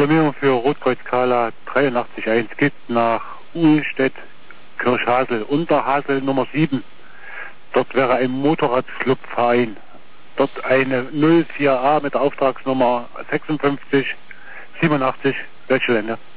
Alarmierung für Rotkreuz Kala 83.1 geht nach Uhlstedt, Kirchhasel, Unterhasel Nummer 7. Dort wäre ein Motorradclubverein. Dort eine 04A mit der Auftragsnummer 5687 Weltgelände.